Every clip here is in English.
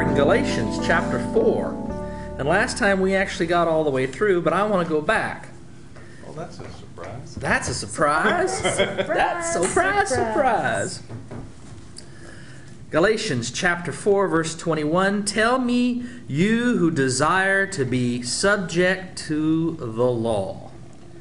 in Galatians chapter 4. And last time we actually got all the way through, but I want to go back. Well, that's a surprise. That's a surprise. That's surprise. Galatians chapter 4, verse 21. Tell me, you who desire to be subject to the law,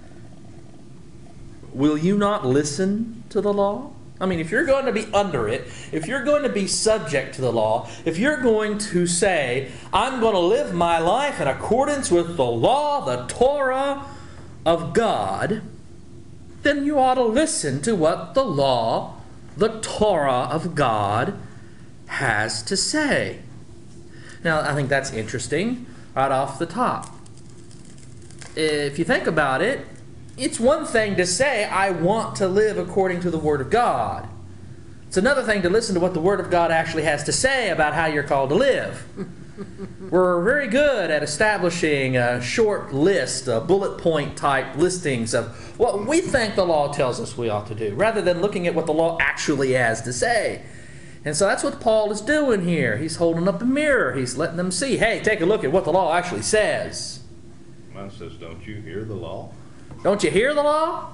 will you not listen to the law? I mean, if you're going to be under it, if you're going to be subject to the law, if you're going to say, I'm going to live my life in accordance with the law, the Torah of God, then you ought to listen to what the law, the Torah of God, has to say. Now, I think that's interesting right off the top. If you think about it, it's one thing to say, I want to live according to the Word of God. It's another thing to listen to what the Word of God actually has to say about how you're called to live. We're very good at establishing a short list, bullet point type listings of what we think the law tells us we ought to do, rather than looking at what the law actually has to say. And so that's what Paul is doing here. He's holding up a mirror. He's letting them see, hey, take a look at what the law actually says. Mine says, don't you hear the law? Don't you hear the law?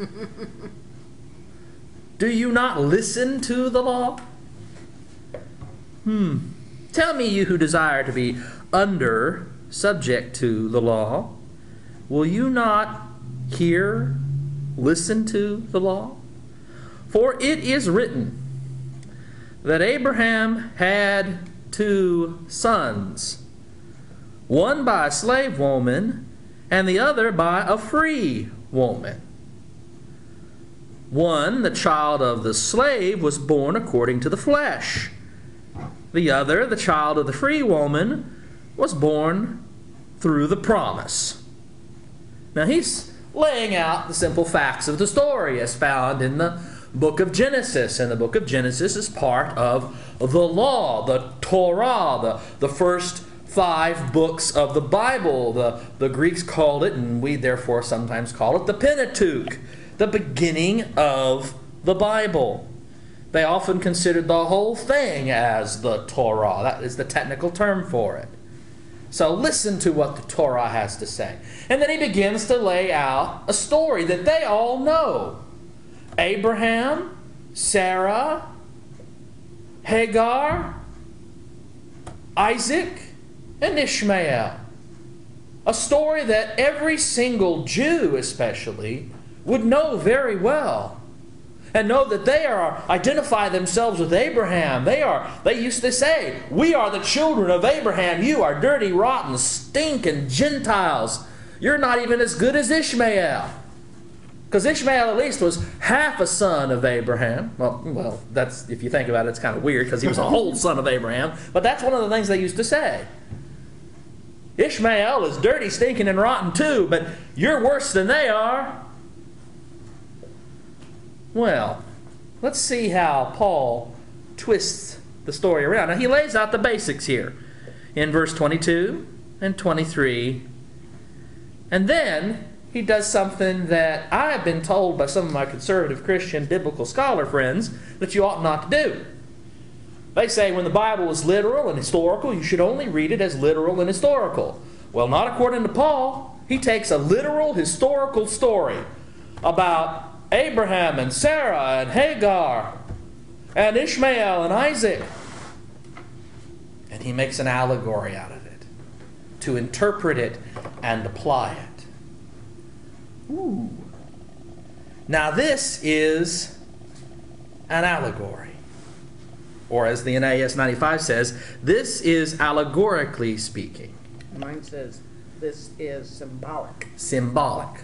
Do you not listen to the law? Tell me, you who desire to be subject to the law, will you not listen to the law? For it is written that Abraham had 2 sons, one by a slave woman and the other by a free woman. One, the child of the slave, was born according to the flesh. The other, the child of the free woman, was born through the promise. Now he's laying out the simple facts of the story as found in the book of Genesis. And the book of Genesis is part of the law, the Torah, the first 5 books of the Bible. The Greeks called it, and we therefore sometimes call it, the Pentateuch, the beginning of the Bible. They often considered the whole thing as the Torah. That is the technical term for it. So listen to what the Torah has to say. And then he begins to lay out a story that they all know. Abraham, Sarah, Hagar, Isaac, and Ishmael. A story that every single Jew especially would know very well. And know that they identify themselves with Abraham. They used to say, we are the children of Abraham. You are dirty, rotten, stinking Gentiles. You're not even as good as Ishmael. Because Ishmael at least was half a son of Abraham. Well, that's, if you think about it, it's kind of weird because he was a whole son of Abraham. But that's one of the things they used to say. Ishmael is dirty, stinking, and rotten too, but you're worse than they are. Well, let's see how Paul twists the story around. Now, he lays out the basics here in verse 22 and 23. And then he does something that I have been told by some of my conservative Christian biblical scholar friends that you ought not to do. They say when the Bible is literal and historical, you should only read it as literal and historical. Well, not according to Paul. He takes a literal historical story about Abraham and Sarah and Hagar and Ishmael and Isaac, and he makes an allegory out of it to interpret it and apply it. Ooh. Now this is an allegory. Or as the NAS 95 says, this is allegorically speaking. Mine says this is symbolic. Symbolic.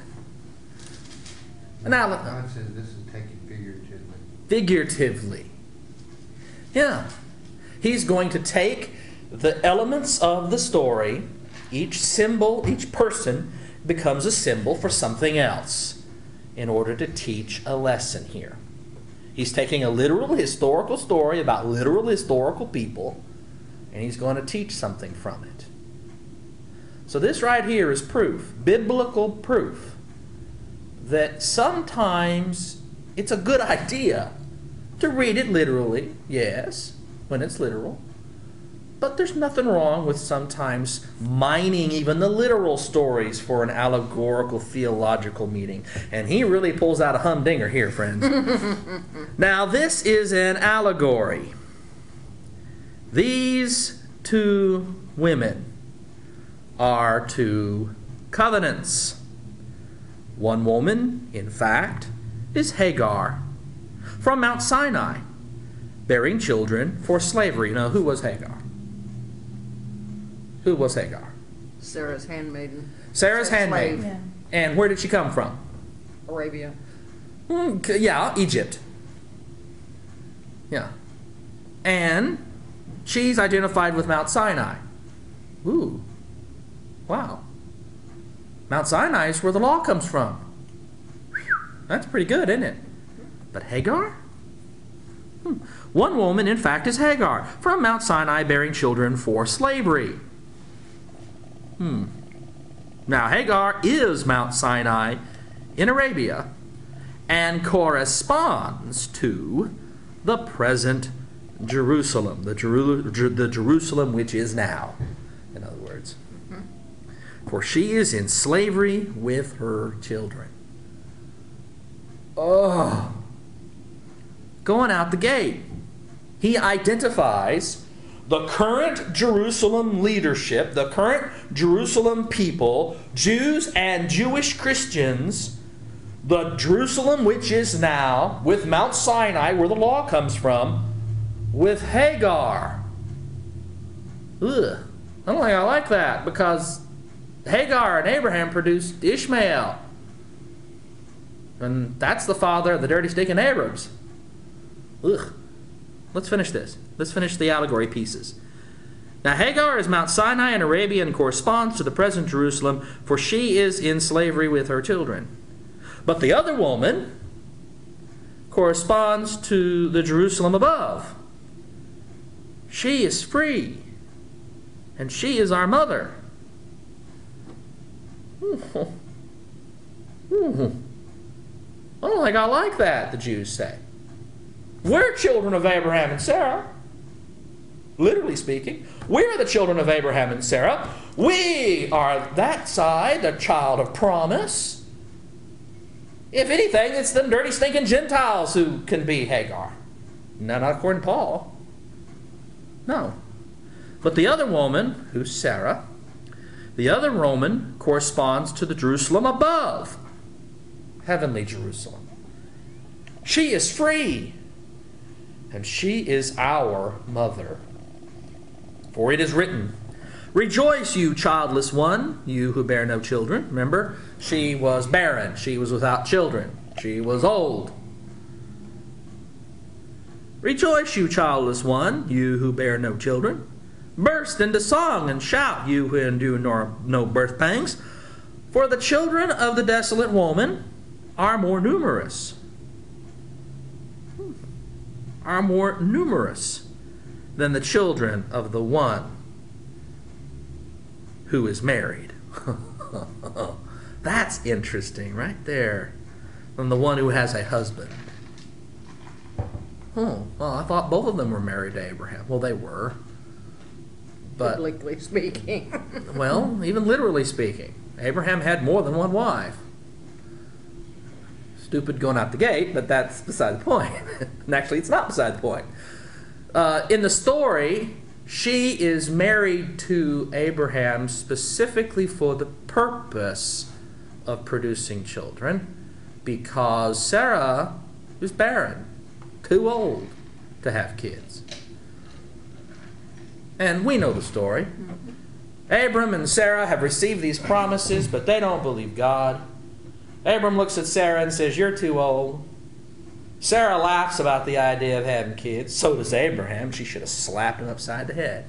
Mine says this is taken figuratively. Figuratively. Yeah. He's going to take the elements of the story, each symbol, each person becomes a symbol for something else in order to teach a lesson here. He's taking a literal historical story about literal historical people, and he's going to teach something from it. So this right here is proof, biblical proof, that sometimes it's a good idea to read it literally, yes, when it's literal, But there's nothing wrong with sometimes mining even the literal stories for an allegorical theological meaning. And he really pulls out a humdinger here, friends. Now, this is an allegory. These two women are two covenants. One woman, in fact, is Hagar from Mount Sinai, bearing children for slavery. Now, who was Hagar? Who was Hagar? Sarah's handmaiden. Sarah's Slave. handmaid. Yeah. And where did she come from? Arabia. Yeah, Egypt. Yeah. And she's identified with Mount Sinai. Ooh. Wow. Mount Sinai is where the law comes from. Whew. That's pretty good, isn't it? But Hagar? One woman, in fact, is Hagar, from Mount Sinai, bearing children for slavery. Now, Hagar is Mount Sinai in Arabia and corresponds to the present Jerusalem, the Jerusalem which is now, in other words. For she is in slavery with her children. Oh, going out the gate, he identifies the current Jerusalem leadership, the current Jerusalem people, Jews and Jewish Christians, the Jerusalem which is now, with Mount Sinai, where the law comes from, with Hagar. Ugh. I don't think I like that, because Hagar and Abraham produced Ishmael. And that's the father of the dirty stinking Arabs. Ugh. Let's finish this. Let's finish the allegory pieces. Now, Hagar is Mount Sinai in Arabia and corresponds to the present Jerusalem, for she is in slavery with her children. But the other woman corresponds to the Jerusalem above. She is free, and she is our mother. I don't think I like that, the Jews say. We're children of Abraham and Sarah. Literally speaking, we're the children of Abraham and Sarah. We are that side, the child of promise. If anything, it's them dirty, stinking Gentiles who can be Hagar. No, not according to Paul. No. But the other woman, who's Sarah, the other woman corresponds to the Jerusalem above, heavenly Jerusalem. She is free, and she is our mother. For it is written, "Rejoice, you childless one, you who bear no children." Remember, she was barren. She was without children. She was old. "Rejoice, you childless one, you who bear no children. Burst into song and shout, you who endure no birth pangs. For the children of the desolate woman are more numerous." Are more numerous than the children of the one who is married. That's interesting right there. Than the one who has a husband. Oh, well, I thought both of them were married to Abraham. Well, they were. But, Biblically speaking. well, even literally speaking, Abraham had more than one wife. Stupid going out the gate, but that's beside the point. And actually, it's not beside the point. In the story, she is married to Abraham specifically for the purpose of producing children, because Sarah was barren, too old to have kids. And we know the story. Abram and Sarah have received these promises, but they don't believe God. Abram looks at Sarah and says, "You're too old." Sarah laughs about the idea of having kids. So does Abraham. She should have slapped him upside the head.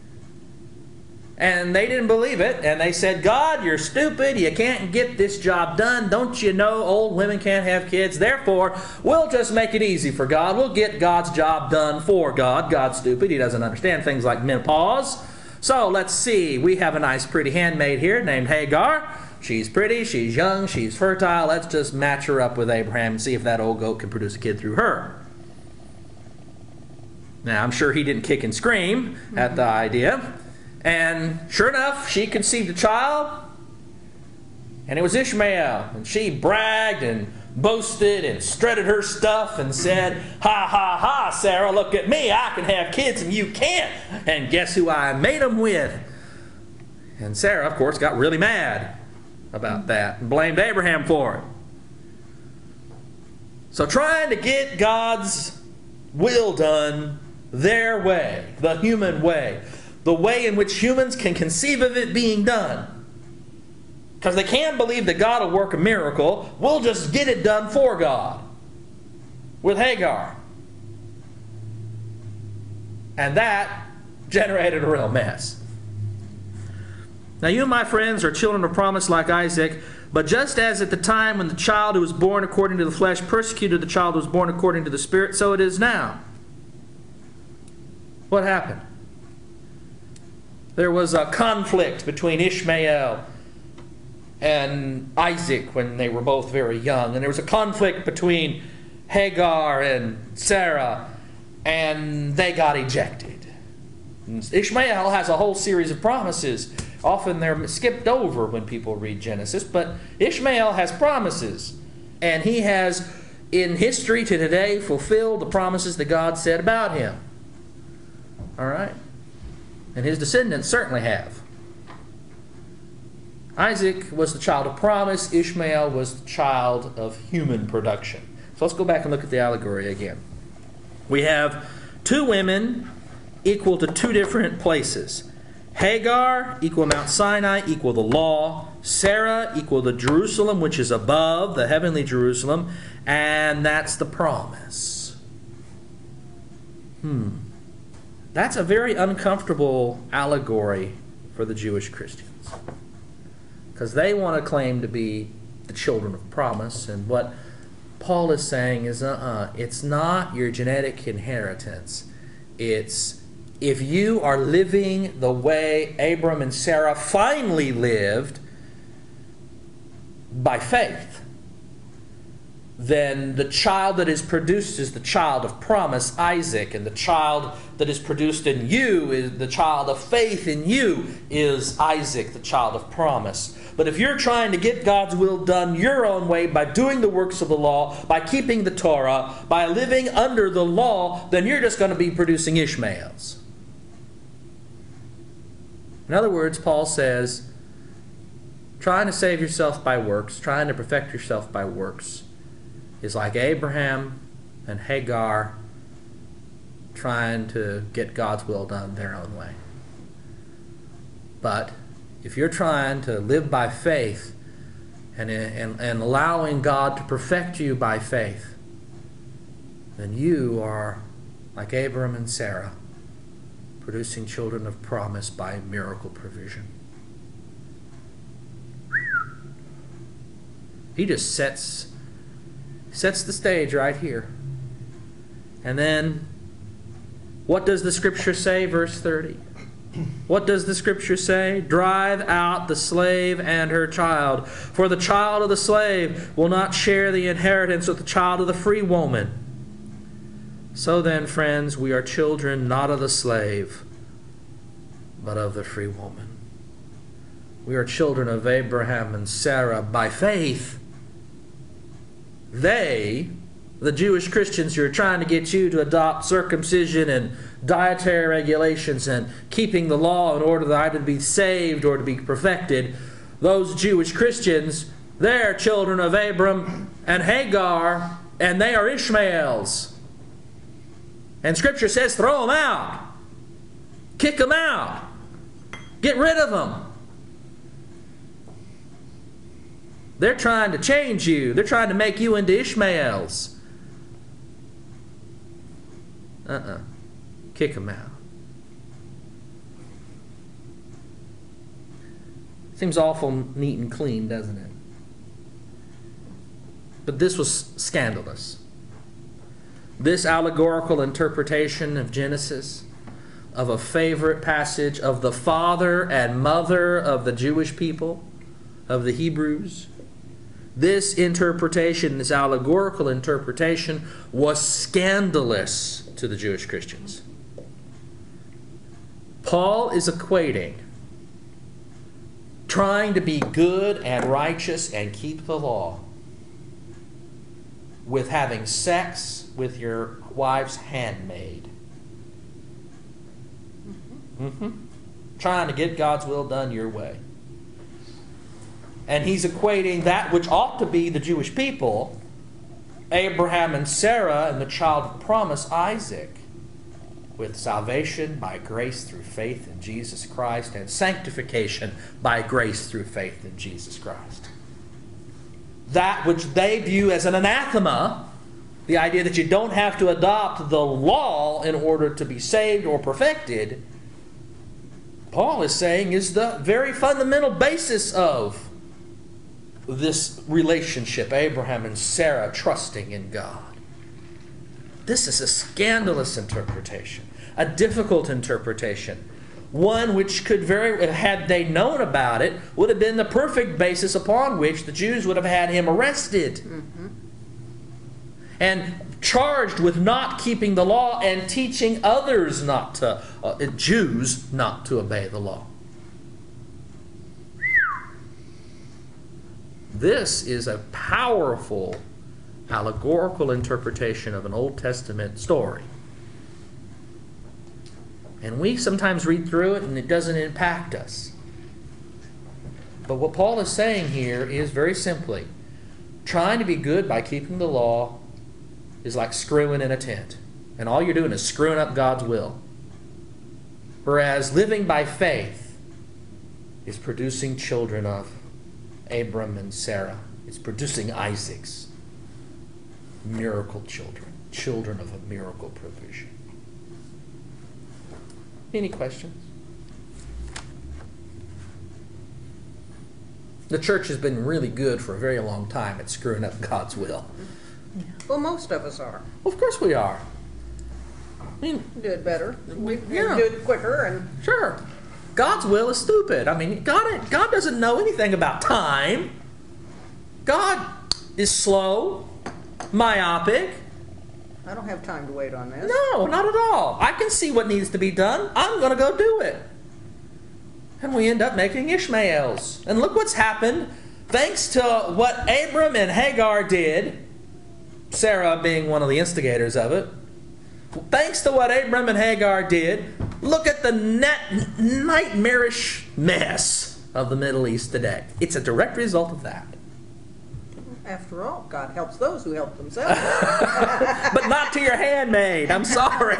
And they didn't believe it. And they said, "God, you're stupid. You can't get this job done. Don't you know old women can't have kids? Therefore, we'll just make it easy for God. We'll get God's job done for God." God's stupid. He doesn't understand things like menopause. So let's see. We have a nice pretty handmaid here named Hagar. She's pretty, she's young, she's fertile. Let's just match her up with Abraham and see if that old goat can produce a kid through her. Now, I'm sure he didn't kick and scream at the idea. And sure enough, she conceived a child, and it was Ishmael. And she bragged and boasted and strutted her stuff and said, "Ha, ha, ha, Sarah, look at me. I can have kids and you can't. And guess who I made them with?" And Sarah, of course, got really mad about that and blamed Abraham for it. So trying to get God's will done their way, the human way, the way in which humans can conceive of it being done. Because they can't believe that God will work a miracle, we'll just get it done for God with Hagar. And that generated a real mess. Now you, my friends, are children of promise like Isaac, but just as at the time when the child who was born according to the flesh persecuted the child who was born according to the Spirit, so it is now. What happened? There was a conflict between Ishmael and Isaac when they were both very young. And there was a conflict between Hagar and Sarah, and they got ejected. And Ishmael has a whole series of promises. Often they're skipped over when people read Genesis, but Ishmael has promises. And he has, in history to today, fulfilled the promises that God said about him. All right? And his descendants certainly have. Isaac was the child of promise. Ishmael was the child of human production. So let's go back and look at the allegory again. We have two women equal to two different places. Hagar equal Mount Sinai, equal the law. Sarah equal the Jerusalem, which is above, the heavenly Jerusalem. And that's the promise. That's a very uncomfortable allegory for the Jewish Christians. Because they want to claim to be the children of promise. And what Paul is saying is, it's not your genetic inheritance. It's if you are living the way Abram and Sarah finally lived by faith, then the child that is produced is the child of promise, Isaac, and the child that is produced in you is the child of faith in you is Isaac, the child of promise. But if you're trying to get God's will done your own way by doing the works of the law, by keeping the Torah, by living under the law, then you're just going to be producing Ishmaels. In other words, Paul says, trying to save yourself by works, trying to perfect yourself by works, is like Abraham and Hagar trying to get God's will done their own way. But if you're trying to live by faith and allowing God to perfect you by faith, then you are like Abram and Sarah, producing children of promise by miracle provision. He just sets the stage right here. And then, what does the Scripture say? Verse 30. What does the Scripture say? Drive out the slave and her child, for the child of the slave will not share the inheritance with the child of the free woman. So then, friends, we are children not of the slave, but of the free woman. We are children of Abraham and Sarah by faith. They, the Jewish Christians who are trying to get you to adopt circumcision and dietary regulations and keeping the law in order that I to be saved or to be perfected, those Jewish Christians, they're children of Abram and Hagar, and they are Ishmaels. And Scripture says, throw them out. Kick them out. Get rid of them. They're trying to change you. They're trying to make you into Ishmaels. Kick them out. Seems awful neat and clean, doesn't it? But this was scandalous. This allegorical interpretation of Genesis, of a favorite passage of the father and mother of the Jewish people, of the Hebrews, this interpretation, this allegorical interpretation, was scandalous to the Jewish Christians. Paul is equating trying to be good and righteous and keep the law with having sex with your wife's handmaid. Trying to get God's will done your way. And he's equating that which ought to be the Jewish people, Abraham and Sarah and the child of promise, Isaac, with salvation by grace through faith in Jesus Christ and sanctification by grace through faith in Jesus Christ. That which they view as an anathema, the idea that you don't have to adopt the law in order to be saved or perfected, Paul is saying is the very fundamental basis of this relationship, Abraham and Sarah trusting in God. This is a scandalous interpretation, a difficult interpretation, one which could had they known about it, would have been the perfect basis upon which the Jews would have had him arrested and charged with not keeping the law and teaching others not to, Jews not to obey the law. This is a powerful allegorical interpretation of an Old Testament story. And we sometimes read through it and it doesn't impact us. But what Paul is saying here is very simply, trying to be good by keeping the law is like screwing in a tent. And all you're doing is screwing up God's will. Whereas living by faith is producing children of Abram and Sarah. It's producing Isaac's miracle children, children of a miracle provision. Any questions? The church has been really good for a very long time at screwing up God's will. Well, most of us are. Well, of course we are. I mean, Do it better. We Yeah. do it quicker and sure. God's will is stupid. I mean, God doesn't know anything about time. God is slow, myopic. I don't have time to wait on this. No, not at all. I can see what needs to be done. I'm going to go do it. And we end up making Ishmaels. And look what's happened. Thanks to what Abram and Hagar did, Sarah being one of the instigators of it, thanks to what Abram and Hagar did, look at the nightmarish mess of the Middle East today. It's a direct result of that. After all, God helps those who help themselves. But not to your handmaid. I'm sorry.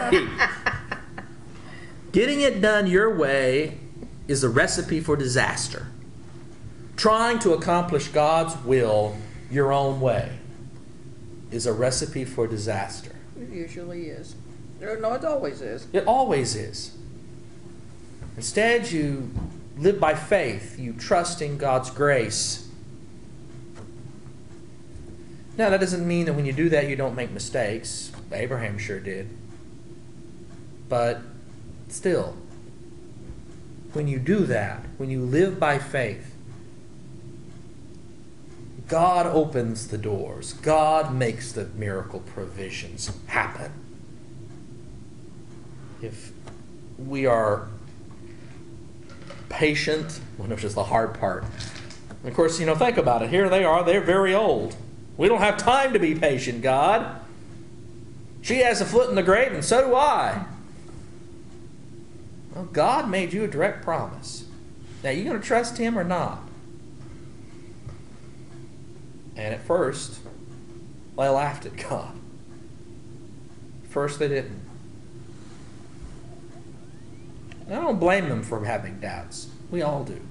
Getting it done your way is a recipe for disaster. Trying to accomplish God's will your own way is a recipe for disaster. It usually is. No, it always is. It always is. Instead, you live by faith. You trust in God's grace. Now, that doesn't mean that when you do that, you don't make mistakes. Abraham sure did. But still, when you do that, when you live by faith, God opens the doors. God makes the miracle provisions happen. If we are patient, which is the hard part. And of course, think about it. Here they are. They're very old. We don't have time to be patient, God. She has a foot in the grave, and so do I. Well, God made you a direct promise. Now, you going to trust Him or not? And at first, they laughed at God. First, they didn't. I don't blame them for having doubts. We all do.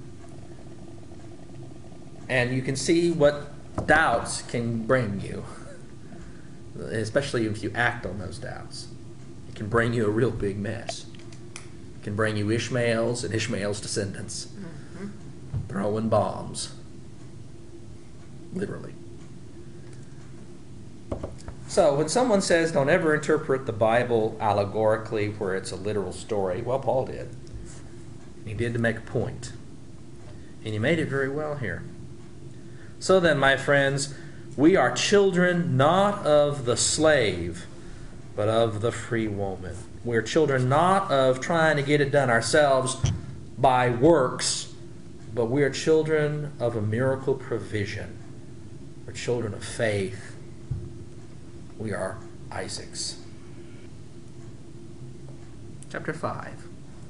And you can see what doubts can bring you, especially if you act on those doubts. It can bring you a real big mess. It can bring you Ishmael's and Ishmael's descendants throwing bombs, literally. So when someone says don't ever interpret the Bible allegorically where it's a literal story, well, Paul did. He did to make a point. And he made it very well here. So then, my friends, we are children not of the slave, but of the free woman. We're children not of trying to get it done ourselves by works, but we are children of a miracle provision. We're children of faith. We are Isaacs. Chapter 5.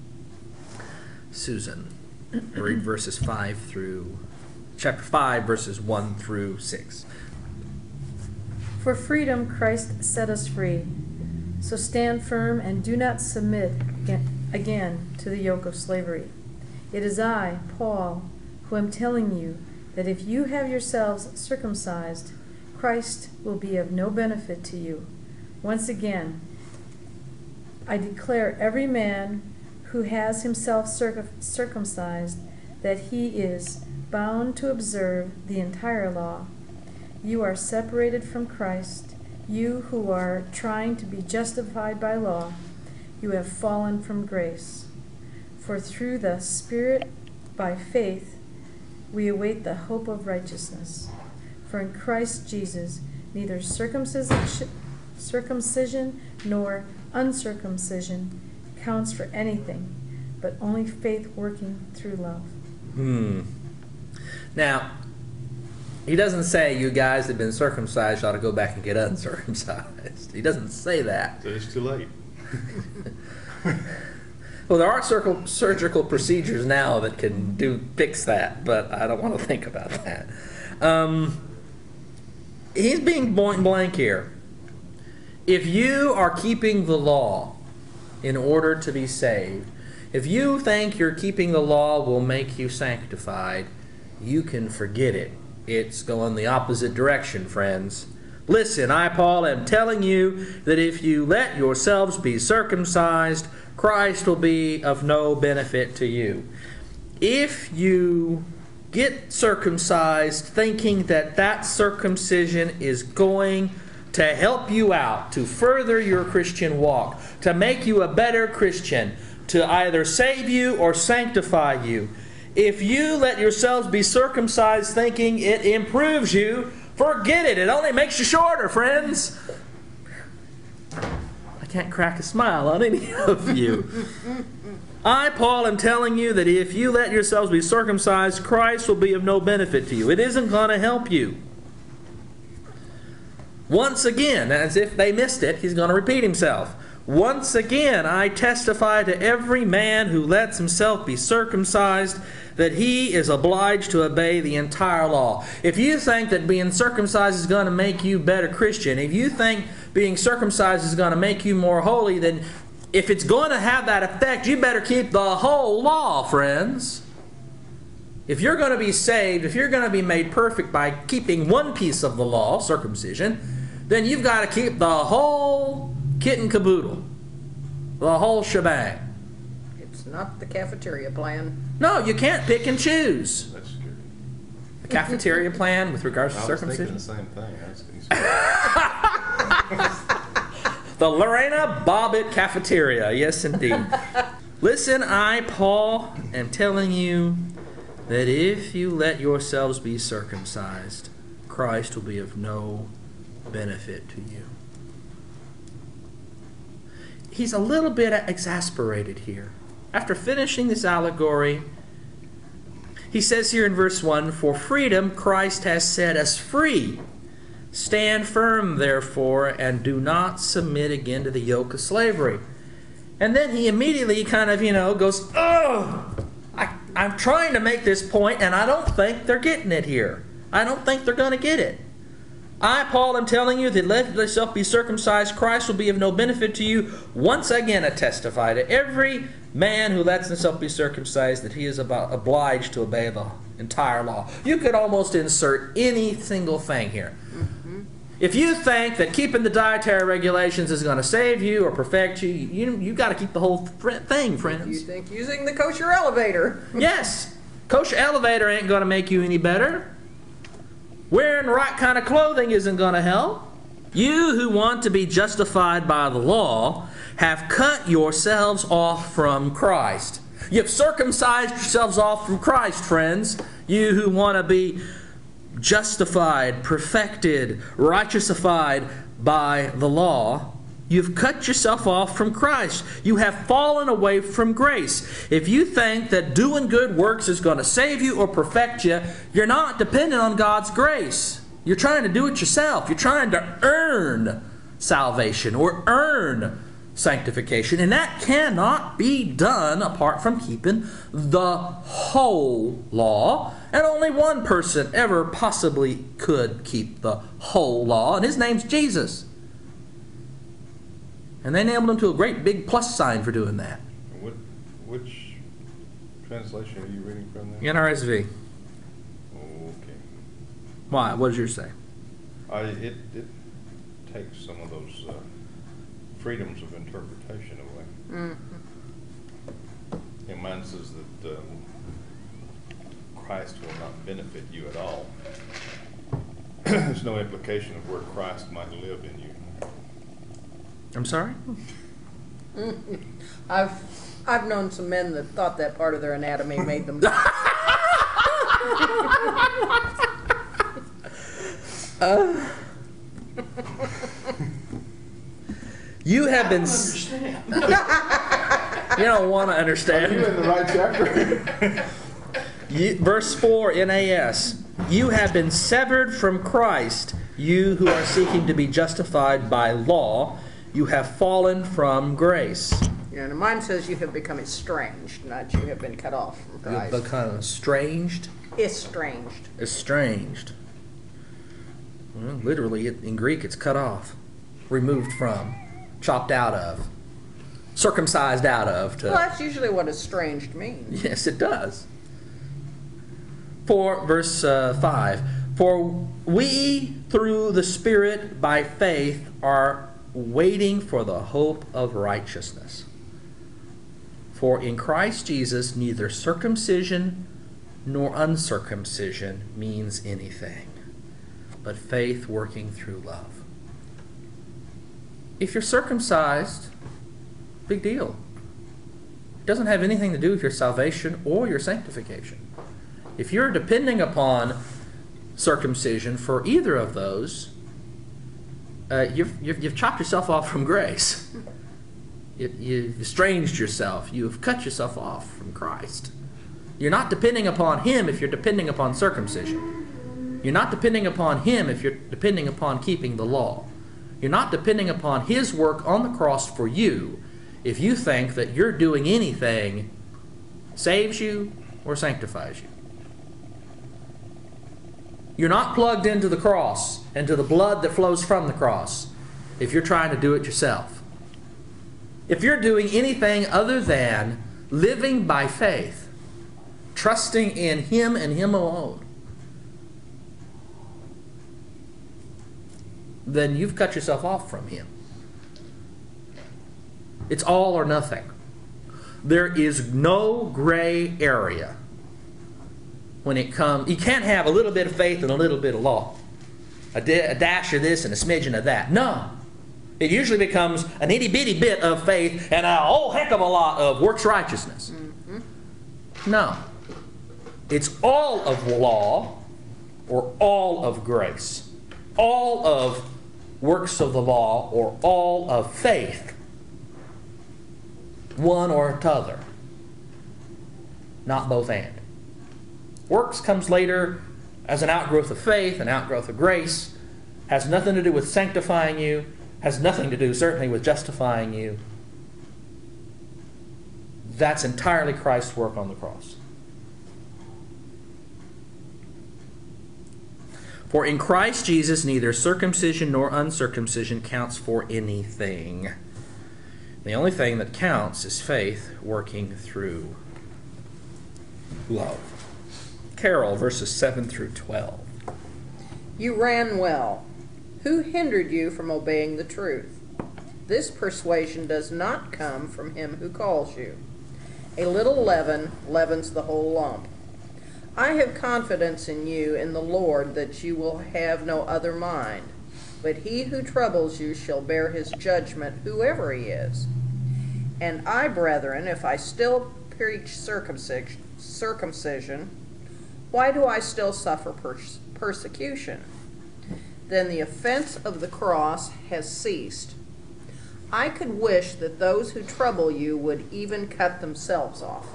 Susan. Read verses 5 through... Chapter 5, verses 1 through 6. For freedom Christ set us free. So stand firm and do not submit again to the yoke of slavery. It is I, Paul, who am telling you that if you have yourselves circumcised, Christ will be of no benefit to you. Once again, I declare every man who has himself circumcised that he is bound to observe the entire law. You are separated from Christ, you who are trying to be justified by law. You have fallen from grace. For through the Spirit, by faith, we await the hope of righteousness. For in Christ Jesus, neither circumcision nor uncircumcision counts for anything, but only faith working through love. Now, he doesn't say you guys that have been circumcised ought to go back and get uncircumcised. He doesn't say that. So it's too late. Well, there are surgical procedures now that can fix that, but I don't want to think about that. He's being point blank here. If you are keeping the law in order to be saved, if you think your keeping the law will make you sanctified, you can forget it. It's going the opposite direction, friends. Listen, I, Paul, am telling you that if you let yourselves be circumcised, Christ will be of no benefit to you. If you get circumcised thinking that that circumcision is going to help you out, to further your Christian walk, to make you a better Christian, to either save you or sanctify you, if you let yourselves be circumcised thinking it improves you, forget it. It only makes you shorter, friends. I can't crack a smile on any of you. I, Paul, am telling you that if you let yourselves be circumcised, Christ will be of no benefit to you. It isn't going to help you. Once again, as if they missed it, he's going to repeat himself. Once again, I testify to every man who lets himself be circumcised that he is obliged to obey the entire law. If you think that being circumcised is going to make you a better Christian, if you think being circumcised is going to make you more holy, then if it's going to have that effect, you better keep the whole law, friends. If you're going to be saved, if you're going to be made perfect by keeping one piece of the law, circumcision, then you've got to keep the whole kit and caboodle, the whole shebang. It's not the cafeteria plan. No, you can't pick and choose. That's scary. The cafeteria plan with regards to I was thinking circumcision? the same thing. I was The Lorena Bobbitt Cafeteria. Yes, indeed. Listen, I, Paul, am telling you that if you let yourselves be circumcised, Christ will be of no benefit to you. He's a little bit exasperated here. After finishing this allegory, he says here in verse 1, "For freedom Christ has set us free. Stand firm, therefore, and do not submit again to the yoke of slavery." And then he immediately kind of, goes, "Oh, I'm trying to make this point, and I don't think they're getting it here. I don't think they're going to get it. I, Paul, am telling you that let yourself be circumcised, Christ will be of no benefit to you. Once again I testify to every man who lets himself be circumcised that he is obliged to obey the entire law." You could almost insert any single thing here. If you think that keeping the dietary regulations is going to save you or perfect you, you've got to keep the whole thing, friends. You think using the kosher elevator. Yes, kosher elevator ain't going to make you any better. Wearing the right kind of clothing isn't going to help. You who want to be justified by the law have cut yourselves off from Christ. You've circumcised yourselves off from Christ, friends. You who want to be justified, perfected, righteousified by the law, You've cut yourself off from Christ. You have fallen away from grace. If you think that doing good works is going to save you or perfect you, you're not dependent on God's grace. You're trying to do it yourself. You're trying to earn salvation or earn sanctification. And that cannot be done apart from keeping the whole law. And only one person ever possibly could keep the whole law, and his name's Jesus. And they nailed him to a great big plus sign for doing that. Which translation are you reading from there? NRSV. Okay. Why? What does yours say? It takes some of those freedoms of interpretation away. And mine says that Christ will not benefit you at all. There's no implication of where Christ might live in you. I'm sorry? I've known some men that thought that part of their anatomy made them. You have been. You don't want to understand. Are you in the right chapter? Verse 4 NAS. You have been severed from Christ, you who are seeking to be justified by law. You have fallen from grace. Yeah, and mine says you have become estranged, not you have been cut off from Christ. You've become estranged. Estranged. Estranged. Well, literally, in Greek, it's cut off, removed from, chopped out of, circumcised out of. Well, that's usually what estranged means. Yes, it does. For verse 5, for we through the Spirit by faith are waiting for the hope of righteousness. For in Christ Jesus neither circumcision nor uncircumcision means anything, but faith working through love. If you're circumcised, big deal. It doesn't have anything to do with your salvation or your sanctification. If you're depending upon circumcision for either of those, you've chopped yourself off from grace. You've estranged yourself. You've cut yourself off from Christ. You're not depending upon Him if you're depending upon circumcision. You're not depending upon Him if you're depending upon keeping the law. You're not depending upon His work on the cross for you if you think that you're doing anything saves you or sanctifies you. You're not plugged into the cross and to the blood that flows from the cross if you're trying to do it yourself. If you're doing anything other than living by faith, trusting in Him and Him alone, then you've cut yourself off from Him. It's all or nothing. There is no gray area when it comes. You can't have a little bit of faith and a little bit of law. A dash of this and a smidgen of that. No. It usually becomes an itty-bitty bit of faith and a whole heck of a lot of works righteousness. No. It's all of law or all of grace. All of works of the law or all of faith. One or t'other. Not both and. Works comes later as an outgrowth of faith, an outgrowth of grace. Has nothing to do with sanctifying you. Has nothing to do, certainly, with justifying you. That's entirely Christ's work on the cross. For in Christ Jesus neither circumcision nor uncircumcision counts for anything. The only thing that counts is faith working through love. Carol, verses 7 through 12. You ran well. Who hindered you from obeying the truth? This persuasion does not come from him who calls you. A little leaven leavens the whole lump. I have confidence in you in the Lord that you will have no other mind, but he who troubles you shall bear his judgment, whoever he is. And I, brethren, if I still preach circumcision, why do I still suffer persecution? Then the offense of the cross has ceased. I could wish that those who trouble you would even cut themselves off.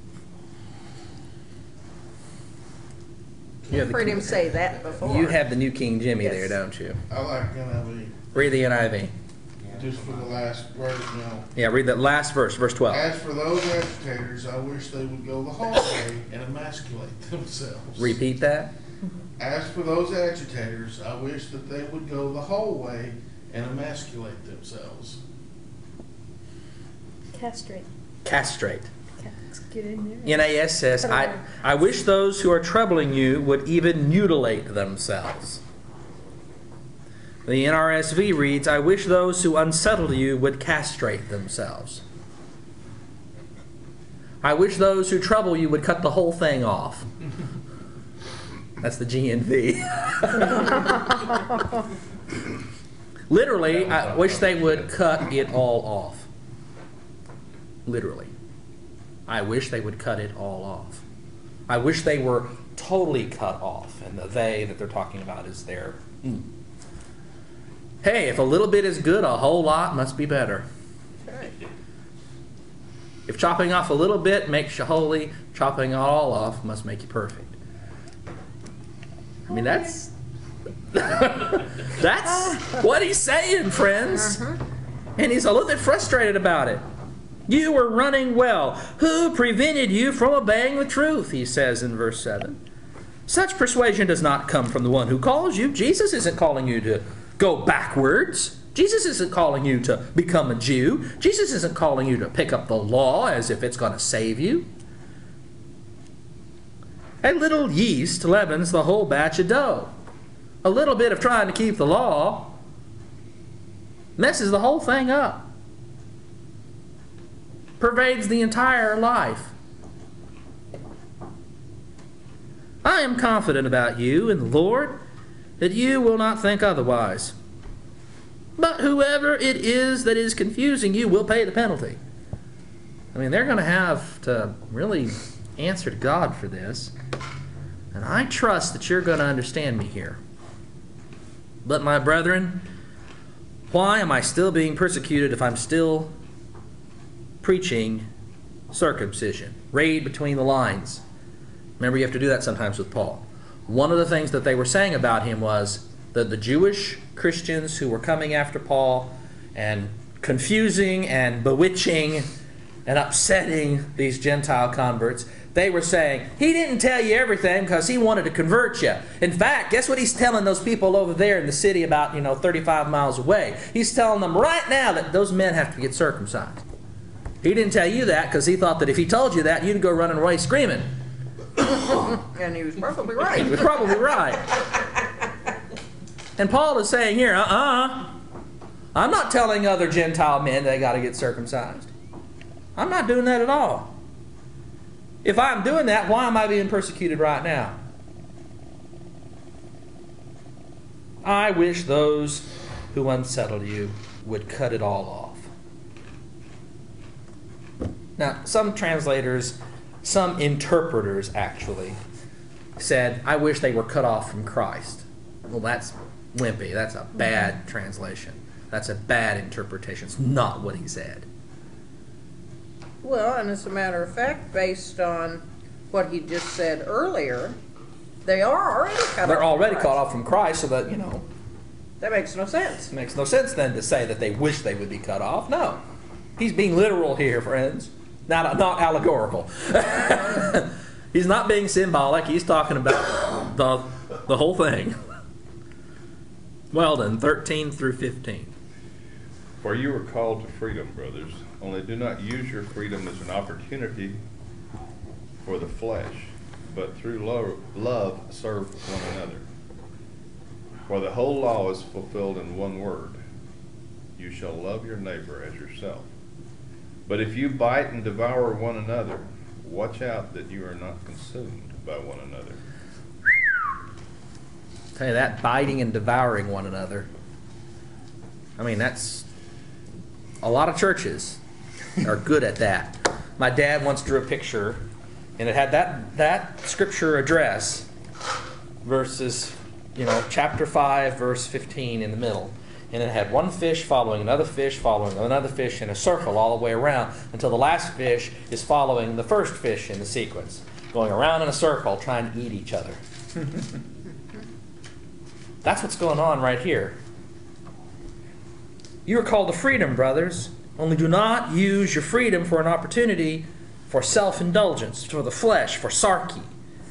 You've heard him say that before. You have the New King Jimmy Yes. there, don't you? I like NIV. Read the NIV. Just for the last verse now. Yeah, read that last verse, verse 12. As for those agitators, I wish they would go the whole way and emasculate themselves. Repeat that. As for those agitators, I wish that they would go the whole way and emasculate themselves. Castrate. Castrate. Let's get in there. NAS says, I wish those who are troubling you would even mutilate themselves. The NRSV reads, I wish those who unsettle you would castrate themselves. I wish those who trouble you would cut the whole thing off. That's the GNV. Literally, I wish they would cut it all off. Literally. I wish they would cut it all off. I wish they were totally cut off. And the they that they're talking about is their... Hey, if a little bit is good, a whole lot must be better. Right. If chopping off a little bit makes you holy, chopping it all off must make you perfect. I mean, that's what he's saying, friends. And he's a little bit frustrated about it. You were running well. Who prevented you from obeying the truth? He says in verse 7. Such persuasion does not come from the one who calls you. Jesus isn't calling you to go backwards. Jesus isn't calling you to become a Jew. Jesus isn't calling you to pick up the law as if it's going to save you. A little yeast leavens the whole batch of dough. A little bit of trying to keep the law messes the whole thing up. Pervades the entire life. I am confident about you in the Lord that you will not think otherwise. But whoever it is that is confusing you will pay the penalty. I mean, they're going to have to really answer to God for this. And I trust that you're going to understand me here. But my brethren, why am I still being persecuted if I'm still preaching circumcision? Read between the lines. Remember, you have to do that sometimes with Paul. One of the things that they were saying about him was that the Jewish Christians who were coming after Paul and confusing and bewitching and upsetting these Gentile converts, they were saying, he didn't tell you everything because he wanted to convert you. In fact, guess what he's telling those people over there in the city about, 35 miles away? He's telling them right now that those men have to get circumcised. He didn't tell you that because he thought that if he told you that, you'd go running away screaming. And he was probably right. He was probably right. And Paul is saying here, I'm not telling other Gentile men they got to get circumcised. I'm not doing that at all. If I'm doing that, why am I being persecuted right now? I wish those who unsettle you would cut it all off. Now, some translators, some interpreters actually, said, I wish they were cut off from Christ. Well, that's wimpy. That's a bad translation. That's a bad interpretation. It's not what he said. Well, and as a matter of fact, based on what he just said earlier, they are already cut off. They're already from cut Christ. off from Christ, so that, That makes no sense. it makes no sense then to say that they wish they would be cut off. No. He's being literal here, friends. Not allegorical. He's not being symbolic. He's talking about the whole thing. Well then, 13 through 15. For you were called to freedom, brothers, only do not use your freedom as an opportunity for the flesh, but through love serve one another. For the whole law is fulfilled in one word: you shall love your neighbor as yourself. But if you bite and devour one another, watch out that you are not consumed by one another. Tell you that, biting and devouring one another. I mean, that's... A lot of churches are good at that. My dad once drew a picture, and it had that scripture address versus, chapter 5, verse 15 in the middle. And it had one fish following another fish, in a circle all the way around until the last fish is following the first fish in the sequence, going around in a circle trying to eat each other. That's what's going on right here. You are called to freedom, brothers. Only do not use your freedom for an opportunity for self-indulgence, for the flesh, for sarky.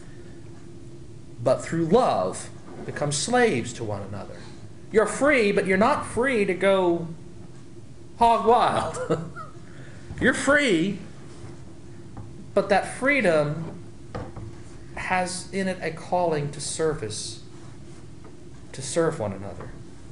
But through love, become slaves to one another. You're free, but you're not free to go hog wild. You're free, but that freedom has in it a calling to service, to serve one another.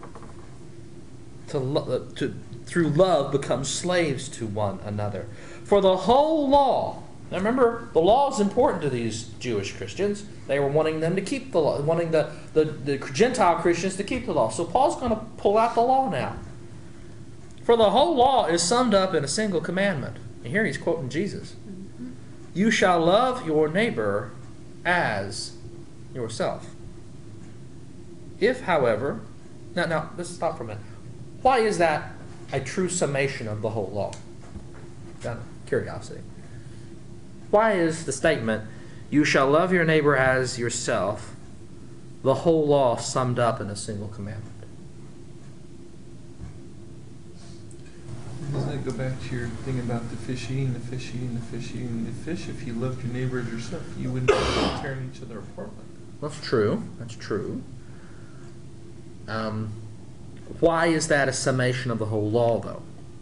Through love, become slaves to one another. For the whole law, now remember, the law is important to these Jewish Christians. They were wanting them to keep the law, wanting the Gentile Christians to keep the law. So Paul's going to pull out the law now. For the whole law is summed up in a single commandment. And here he's quoting Jesus. You shall love your neighbor as yourself. If, however, now let's stop for a minute. Why is that a true summation of the whole law? Out of curiosity. Why is the statement, you shall love your neighbor as yourself, the whole law summed up in a single commandment? Doesn't that go back to your thing about the fish eating the fish eating the fish eating the fish? If you loved your neighbor as yourself, you wouldn't be tearing each other apart. That's true. That's true. Why is that a summation of the whole law, though?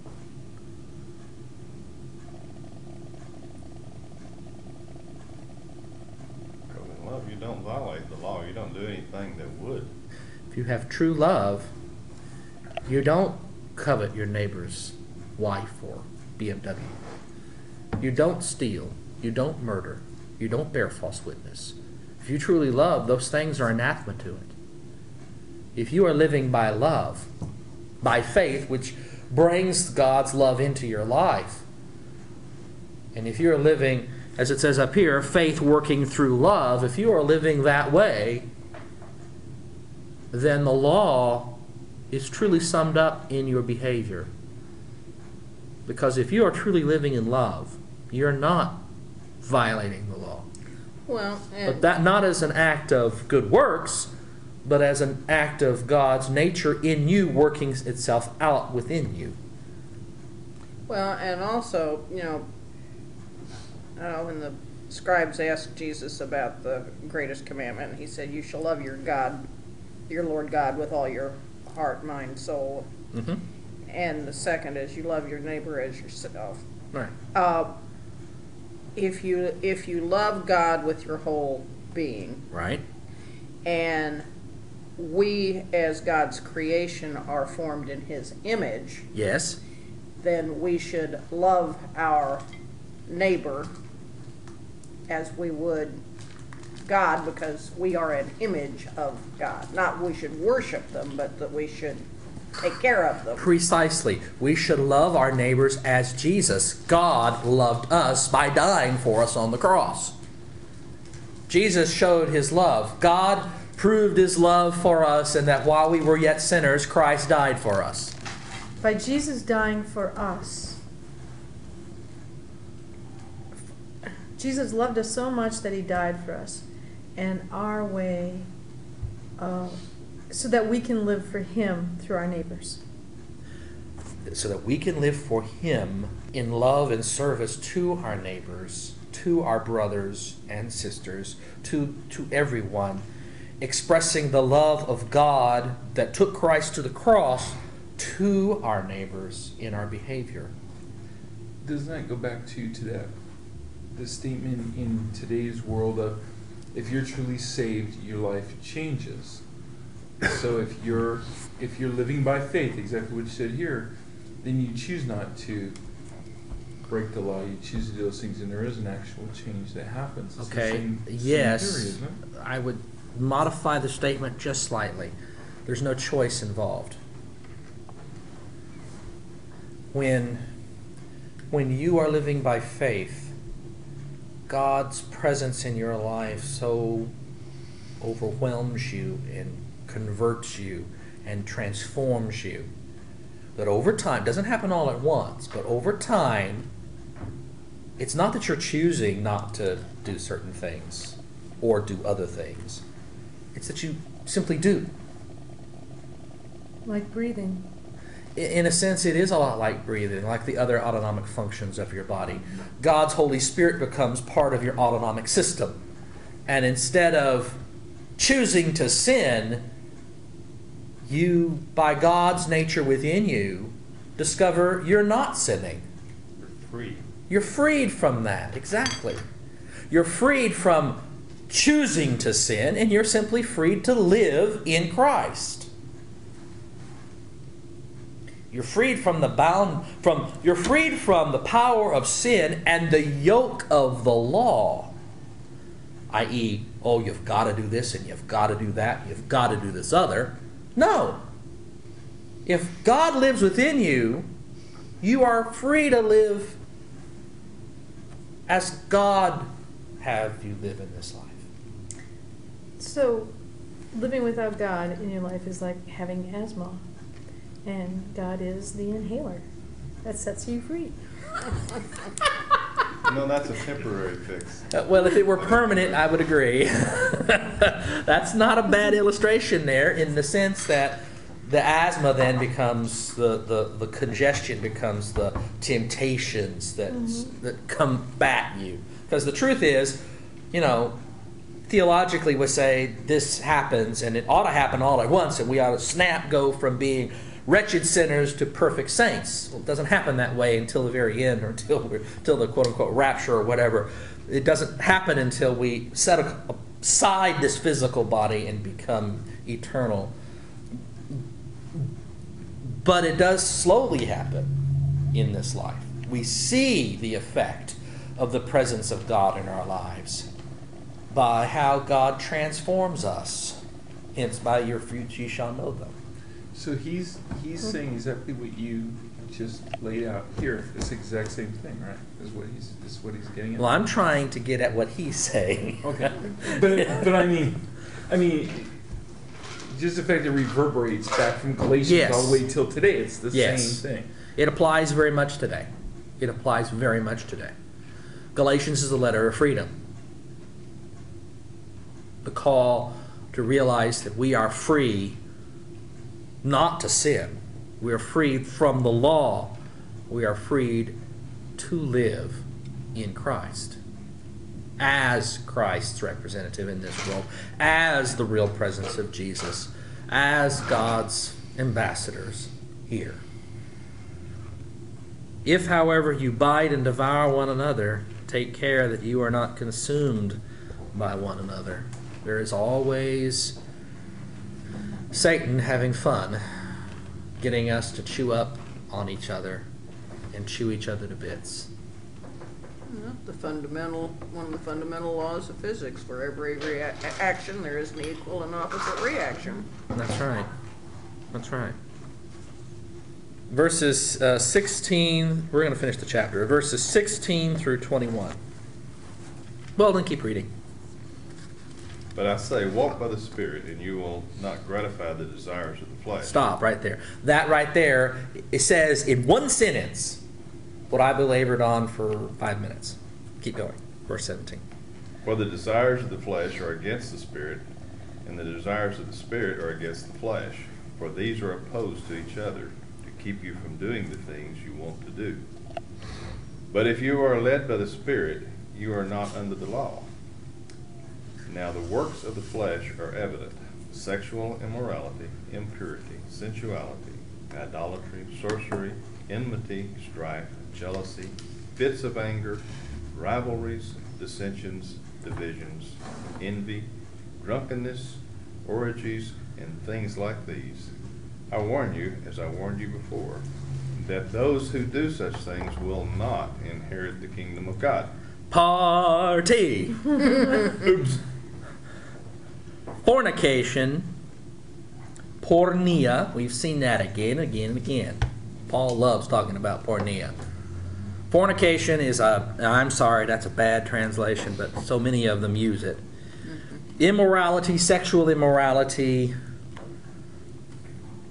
Because in love, you don't violate the law. You don't do anything that would. If you have true love, you don't covet your neighbor's wife or BMW. You don't steal. You don't murder. You don't bear false witness. If you truly love, those things are anathema to it. If you are living by love, by faith, which brings God's love into your life, and if you are living, as it says up here, faith working through love, if you are living that way, then the law is truly summed up in your behavior. Because if you are truly living in love, you're not violating the law. Well, But that not as an act of good works, but as an act of God's nature in you working itself out within you. well, and also, when the scribes asked Jesus about the greatest commandment, he said, you shall love your God, your Lord God, with all your heart, mind, soul. Mm-hmm. And the second is you love your neighbor as yourself. Right. If you love God with your whole being, Right. and we as God's creation are formed in His image, Yes. then we should love our neighbor as we would God, because we are an image of God. Not we should worship them, but that we should take care of them. Precisely. We should love our neighbors as Jesus, God, loved us by dying for us on the cross. Jesus showed His love. God proved His love for us, and that while we were yet sinners, Christ died for us. By Jesus dying for us, Jesus loved us so much that He died for us. And our way, so that we can live for Him through our neighbors. So that we can live for Him in love and service to our neighbors, to our brothers and sisters, to everyone, expressing the love of God that took Christ to the cross to our neighbors in our behavior. Doesn't that go back to that the statement in today's world of, if you're truly saved, your life changes. So if you're living by faith, exactly what you said here, then you choose not to break the law. You choose to do those things, and there is an actual change that happens. It's Okay, the same yes, theory, isn't it? I would modify the statement just slightly. There's no choice involved. When you are living by faith, God's presence in your life so overwhelms you and converts you and transforms you. That over time, doesn't happen all at once, but over time, it's not that you're choosing not to do certain things or do other things. It's that you simply do. Like breathing. In a sense, it is a lot like breathing, like the other autonomic functions of your body. God's Holy Spirit becomes part of your autonomic system. And instead of choosing to sin, you, by God's nature within you, discover you're not sinning. You're free. You're freed from that, exactly. You're freed from choosing to sin, and you're simply freed to live in Christ. You're freed from the you're freed from the power of sin and the yoke of the law. I.e., oh, you've got to do this and you've got to do that, you've got to do this other. No. If God lives within you, you are free to live as God have you live in this life. So, living without God in your life is like having asthma. And God is the inhaler. That sets you free. No, that's a temporary fix. Well, if it were permanent, I would agree. That's not a bad illustration there, in the sense that the asthma then becomes the congestion becomes the temptations that combat you. Because the truth is, theologically we say this happens and it ought to happen all at once, and we ought to go from being wretched sinners to perfect saints. Well, it doesn't happen that way until the very end, or until the quote-unquote rapture or whatever. It doesn't happen until we set aside this physical body and become eternal. But it does slowly happen in this life. We see the effect of the presence of God in our lives by how God transforms us. Hence, by your fruits ye shall know them. So he's saying exactly what you just laid out here. This exact same thing, right? Is what he's getting at. Well, I'm trying to get at what he's saying. Okay, but I mean, just the fact that it reverberates back from Galatians all the way till today. It's the same thing. It applies very much today. It applies very much today. Galatians is a letter of freedom. The call to realize that we are free not to sin. We are freed from the law. We are freed to live in Christ as Christ's representative in this world, as the real presence of Jesus, as God's ambassadors here. If, however, you bite and devour one another, take care that you are not consumed by one another. There is always Satan having fun, getting us to chew up on each other and chew each other to bits. One of the fundamental laws of physics: for every action, there is an equal and opposite reaction. That's right. That's right. Verses 16, we're going to finish the chapter. Verses 16 through 21. Well, then keep reading. But I say, walk by the Spirit, and you will not gratify the desires of the flesh. Stop right there. That right there, it says in one sentence what I belabored on for 5 minutes. Keep going. Verse 17. For the desires of the flesh are against the Spirit, and the desires of the Spirit are against the flesh. For these are opposed to each other, to keep you from doing the things you want to do. But if you are led by the Spirit, you are not under the law. Now the works of the flesh are evident: sexual immorality, impurity, sensuality, idolatry, sorcery, enmity, strife, jealousy, fits of anger, rivalries, dissensions, divisions, envy, drunkenness, orgies, and things like these. I warn you, as I warned you before, that those who do such things will not inherit the kingdom of God. Party! Oops. Fornication, porneia, we've seen that again and again and again. Paul loves talking about porneia. Fornication is I'm sorry, that's a bad translation, but so many of them use it. Immorality, sexual immorality,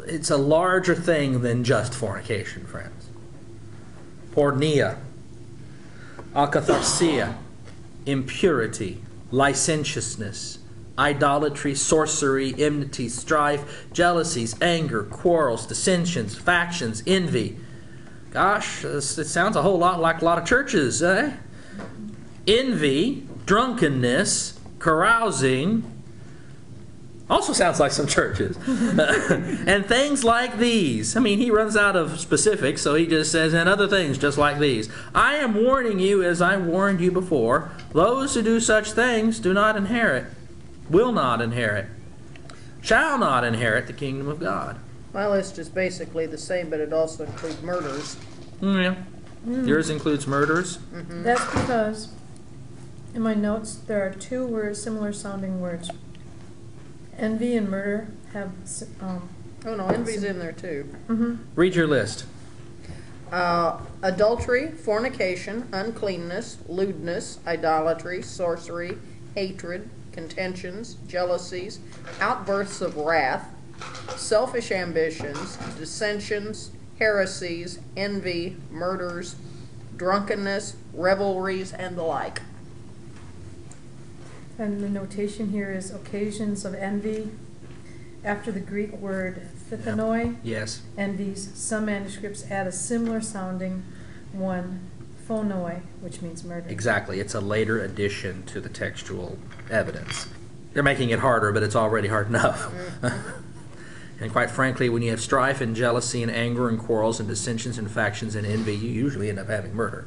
it's a larger thing than just fornication, friends. Porneia, akatharsia, impurity, licentiousness, idolatry, sorcery, enmity, strife, jealousies, anger, quarrels, dissensions, factions, envy. Gosh, it sounds a whole lot like a lot of churches, eh? Envy, drunkenness, carousing. Also sounds like some churches. And things like these. I mean, he runs out of specifics, so he just says, and other things just like these. I am warning you, as I warned you before, those who do such things do not inherit, will not inherit, shall not inherit the kingdom of God. My list is basically the same, but it also includes murders. Yeah. Yours includes murders? That's because in my notes there are two words, similar sounding words. Envy and murder have. Oh no, envy's in there too. Read your list. Adultery, fornication, uncleanness, lewdness, idolatry, sorcery, hatred, contentions, jealousies, outbursts of wrath, selfish ambitions, dissensions, heresies, envy, murders, drunkenness, revelries, and the like. And the notation here is occasions of envy. After the Greek word phithanoi, Yes. envies, some manuscripts add a similar sounding one, phonoi, which means murder. Exactly. It's a later addition to the textual evidence. They're making it harder, but it's already hard enough. And quite frankly, when you have strife and jealousy and anger and quarrels and dissensions and factions and envy, you usually end up having murder.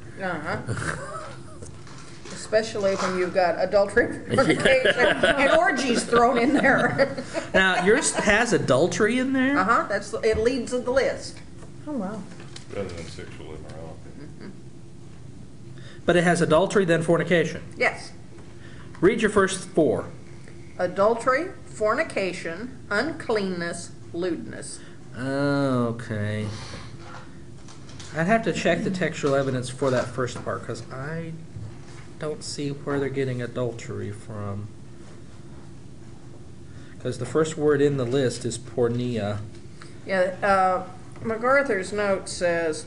Especially when you've got adultery, fornication, and orgies thrown in there. Now, yours has adultery in there? It leads to the list. Oh, wow. Rather than sexual immorality. But it has adultery, then fornication. Yes. Read your first four. Adultery, fornication, uncleanness, lewdness. Okay. I'd have to check the textual evidence for that first part, because I don't see where they're getting adultery from. Because the first word in the list is porneia. Yeah, MacArthur's note says,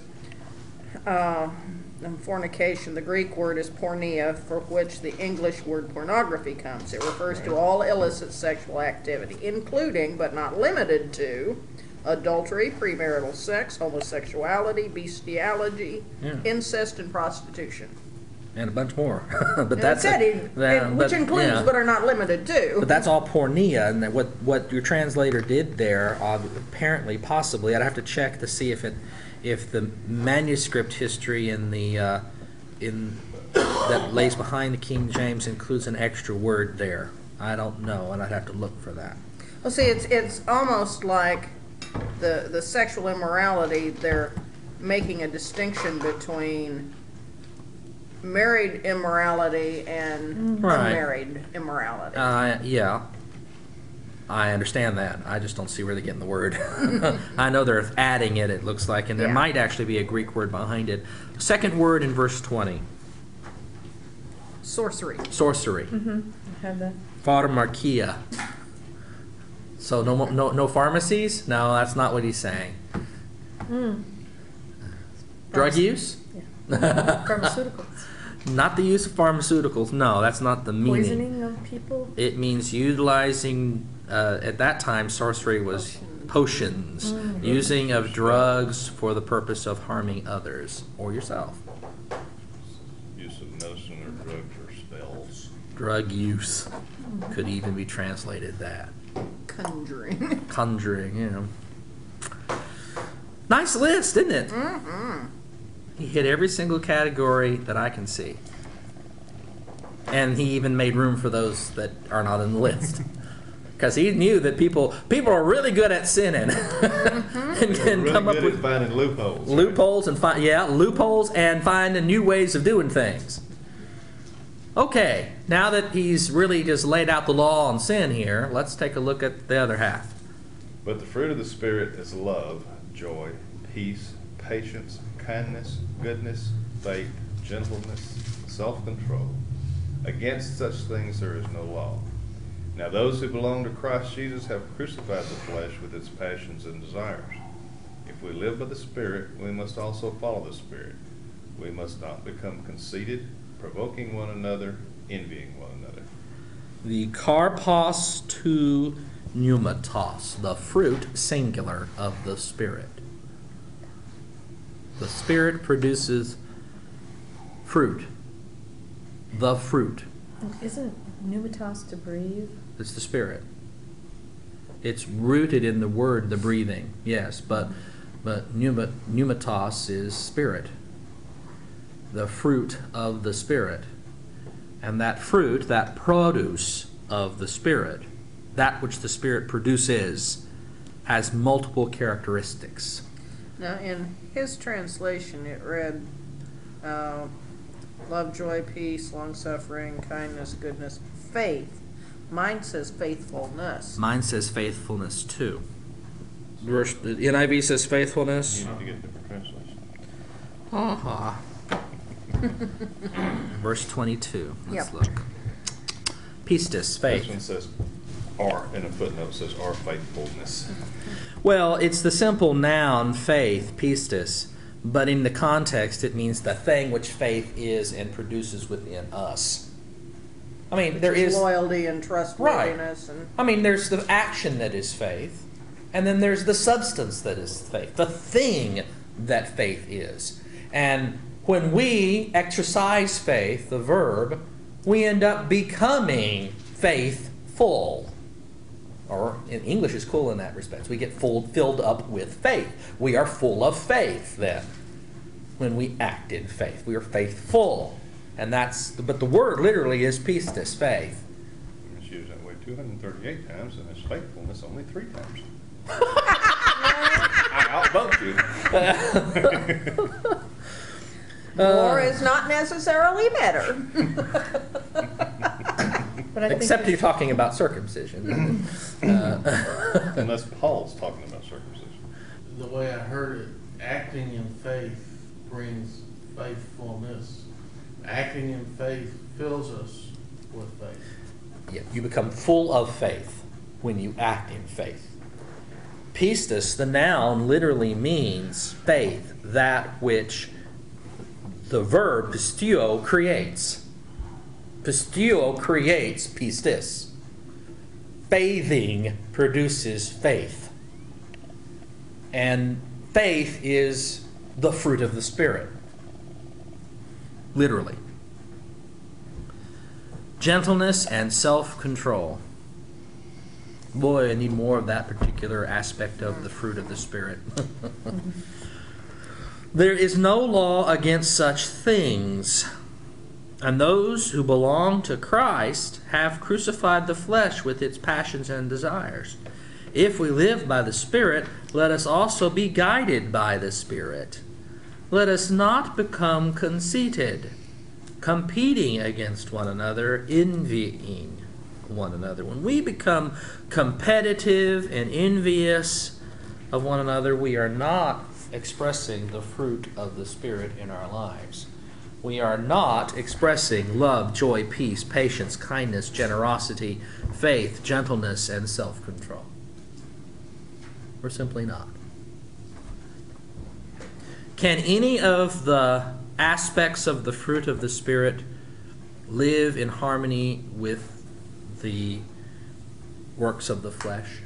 in fornication, the Greek word is porneia, for which the English word pornography comes. It refers to all illicit sexual activity, including, but not limited to, adultery, premarital sex, homosexuality, bestiality, incest, and prostitution. And a bunch more. But And that's which includes but are not limited to. But that's all porneia, and what your translator did there, apparently, possibly, I'd have to check to see if the manuscript history in the that lays behind the King James includes an extra word there. I don't know, and I'd have to look for that. Well, see, it's almost like the sexual immorality. They're making a distinction between married immorality and unmarried immorality. Yeah. I understand that. I just don't see where they're getting the word. I know they're adding it, it looks like, and there might actually be a Greek word behind it. Second word in verse 20. Sorcery. Sorcery. I have that. Pharmakia. So no pharmacies? No, that's not what he's saying. Drug use? Yeah. Pharmaceuticals. Not the use of pharmaceuticals. No, that's not the meaning. Poisoning of people? It means utilizing, at that time, sorcery was potions. Using of drugs for the purpose of harming others or yourself. Use of medicine or drugs or spells. Drug use could even be translated that. Conjuring. Conjuring, you know. Nice list, isn't it? He hit every single category that I can see. And he even made room for those that are not in the list. Because he knew that people are really good at sinning. And can Really come up good with at finding loopholes. loopholes and loopholes and finding new ways of doing things. Okay, now that he's really just laid out the law on sin here, let's take a look at the other half. But the fruit of the Spirit is love, joy, peace, patience, kindness, goodness, faith, gentleness, self-control. Against such things there is no law. Now those who belong to Christ Jesus have crucified the flesh with its passions and desires. If we live by the Spirit, we must also follow the Spirit. We must not become conceited, provoking one another, envying one another. The karpos to pneumatos, the fruit singular of the Spirit. The Spirit produces fruit. The fruit. Isn't pneumatos to breathe? It's the Spirit. It's rooted in the word, the breathing, yes, but pneumatos is spirit. The fruit of the Spirit. And that fruit, that produce of the Spirit, that which the Spirit produces, has multiple characteristics. Now, in his translation, it read love, joy, peace, long-suffering, kindness, goodness, faith. Mine says faithfulness. Mine says faithfulness too. The NIV says faithfulness. You need to get different translations. Aha. Verse 22. Let's Yep. look. Pistis, This faith. one says our, in a footnote says our faithfulness. Well, it's the simple noun faith, pistis, but in the context it means the thing which faith is and produces within us. I mean, there is loyalty and trustworthiness, and I mean, there's the action that is faith, and then there's the substance that is faith, the thing that faith is. And when we exercise faith, the verb, we end up becoming faithful. Or in English is cool in that respect. We get filled up with faith. We are full of faith then when we act in faith. We are faithful. And but the word literally is pistis, faith. It's used that way 238 times, and it's faithfulness only 3 times. I outvote you. more is not necessarily better. But I Except think you're talking about circumcision. Unless Paul's talking about circumcision. The way I heard it, acting in faith brings faithfulness. Acting in faith fills us with faith. Yeah, you become full of faith when you act in faith. Pistis, the noun, literally means faith, that which the verb pisteuo creates. Pisteuo creates pistis. Bathing produces faith. And faith is the fruit of the Spirit. Literally. Gentleness and self-control. Boy, I need more of that particular aspect of the fruit of the Spirit. There is no law against such things. And those who belong to Christ have crucified the flesh with its passions and desires. If we live by the Spirit, let us also be guided by the Spirit. Let us not become conceited, competing against one another, envying one another. When we become competitive and envious of one another, we are not expressing the fruit of the Spirit in our lives. We are not expressing love, joy, peace, patience, kindness, generosity, faith, gentleness, and self-control. We're simply not. Can any of the aspects of the fruit of the Spirit live in harmony with the works of the flesh?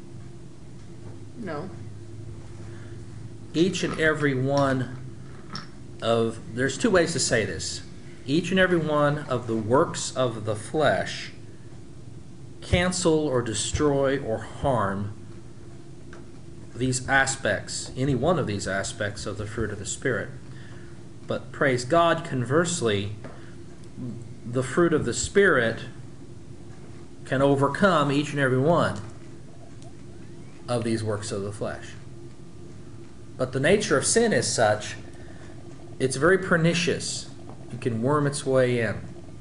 No. Each and every one of, there's 2 ways to say this. Each and every one of the works of the flesh cancel or destroy or harm these aspects, any one of these aspects of the fruit of the Spirit. But praise God, conversely, the fruit of the Spirit can overcome each and every one of these works of the flesh. But the nature of sin is such, it's very pernicious. It can worm its way in.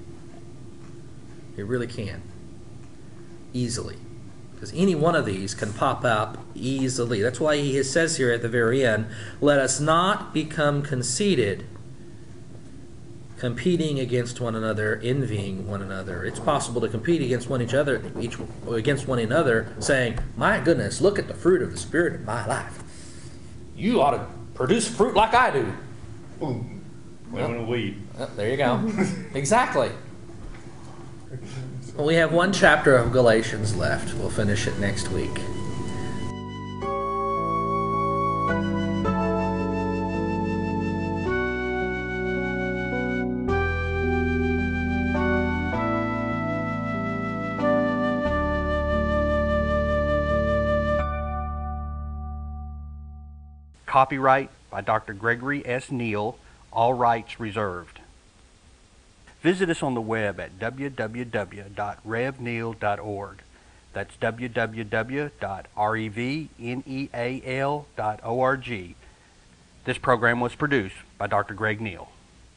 It really can. Easily. Because any one of these can pop up easily. That's why he says here at the very end, let us not become conceited, competing against one another, envying one another. It's possible to compete against one another, saying, "My goodness, look at the fruit of the Spirit in my life. You ought to produce fruit like I do." Boom. Living a weed. There you go. Exactly. Well, we have one chapter of Galatians left. We'll finish it next week. Copyright by Dr. Gregory S. Neal, all rights reserved. Visit us on the web at www.revneal.org. That's www.revneal.org. This program was produced by Dr. Greg Neal.